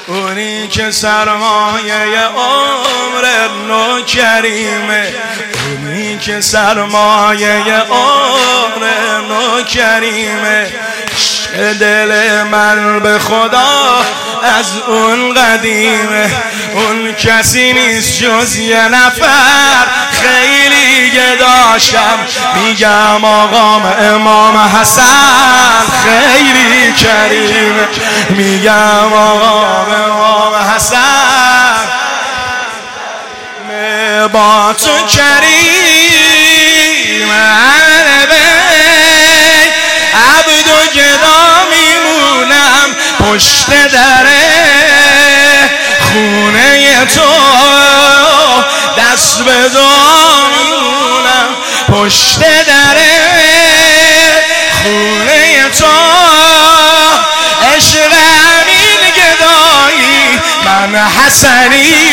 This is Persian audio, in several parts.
اونی که سرمایه عمر نوکریمه، اونی که سرمایه عمر نوکریمه. عشق دل من به خدا از اون قدیمه، اون کسی نیست جز یه نفر خیلی گداشم. میگم آقام امام حسن خیلی کریمه، میگم آقام امام حسن با تو کریم. عبد و گدا میمونم پشت دره خونه تو، دست به دعا میمونم پشت دره خونه تو. عشق همین گدایی من حسنی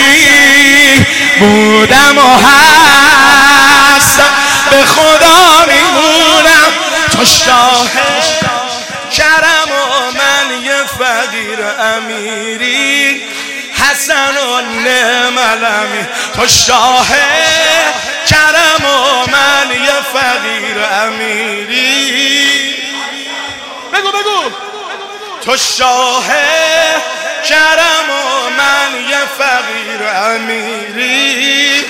بودم و هستم، به خدا میمونم تو شاه کرم و من یه فقیر امیری. حسن و نعم الامین تو شاه کرم و من یه فقیر امیری. بگو تو شاه کرم و من یه فقیر امیری.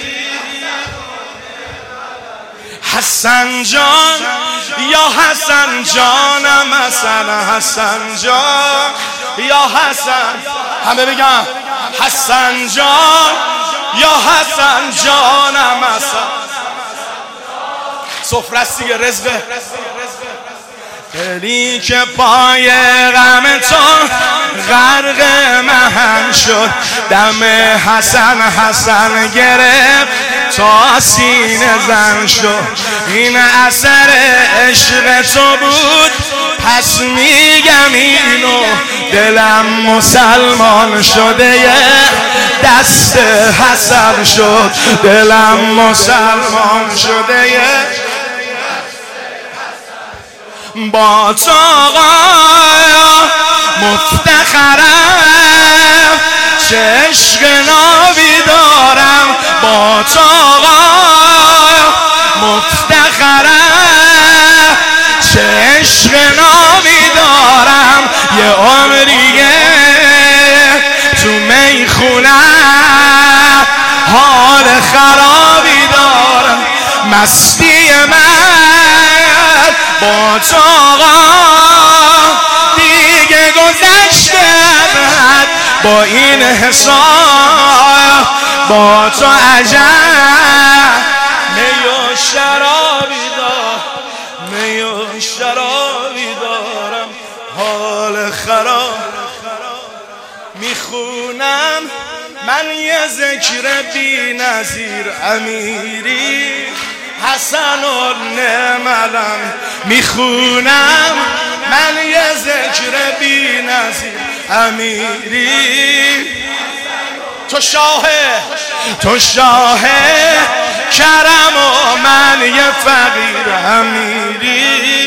حسن جان یا حسن جانم، حسن حسن جان یا حسن، همه بگم حسن جان یا حسن جانم. حسن سفرست دیگه، رزقه. دلی که پای غم تو غرق مهم شد، دم حسن حسن گرفت تا سینه زن شد. این اثر عشق تو بود پس میگم اینو، دلم مسلمان شده یه دست حسن شد، دلم مسلمان شده یه با تو آقا مفتخرم، چه عشق نابی دارم با تو آقا مفتخرم، چه عشق نابی دارم. یه عمریه تو میخونم حال خرابی دارم، مستی من با تو آقا دیگه گذشته با این حساب. با تو عجب می و شرابی دارم، می و شرابی دارم، حال خراب میخونم من یه ذکر بی نظیر امیری. حسن و نعم الامین میخونم من یه ذکر بی نظیر امیری. تو شاه کرم و من یه فقیر امیری.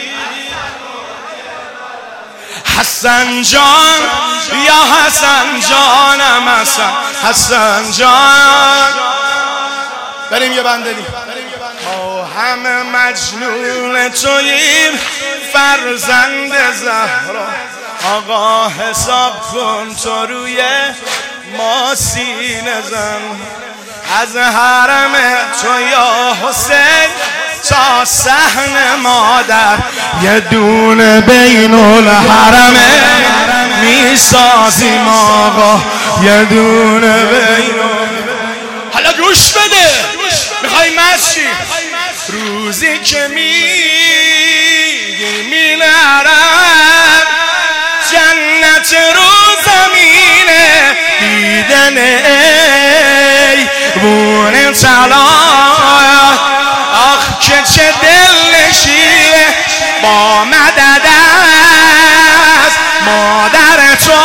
حسن جان یا حسن جانم، حسن حسن جان. بریم یه بندنی. ما همه مجنون توییم فرزند زهرا، آقا حساب کن تو روی ما سینه زن. از حرم تو یا حسین تا صحن مادر یه دونه بین الحرمه میسازیم آقا، یه دونه بین. حالا گوش بده، میخوای مشی روزی که می‌نرم جنت رو زمینه دیدن ای بونه طلا. آخ که چه دل نشینه با مدد از مادر تو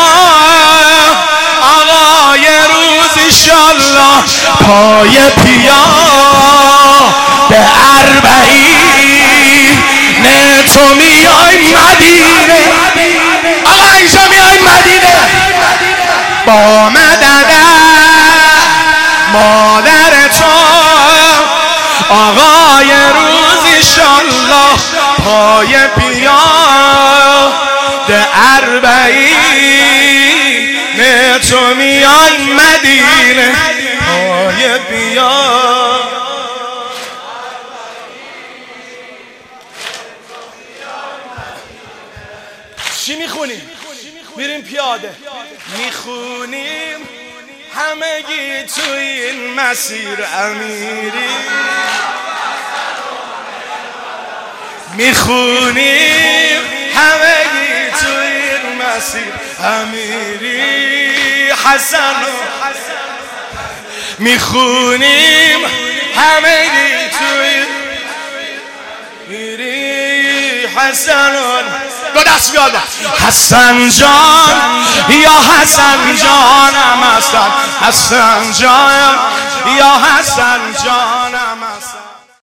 آقا. یه روز انشالله پای پیا به اربعین تو میای مدینه. آقا اینجا میای مدینه. با مدد مادر تو آقای روز ایشالله پای بیاد اربعین تو میان مدینه پای بیاد. چی میخونیم؟ میریم پیاده میخونیم همگی تو این مسیر امیری، میخونیم همگی تو این مسیر امیری حسن، میخونیم همگی تو این میری حسن. دو دست بیاد حسن جان یا حسن جانم هستن، حسن جان یا حسن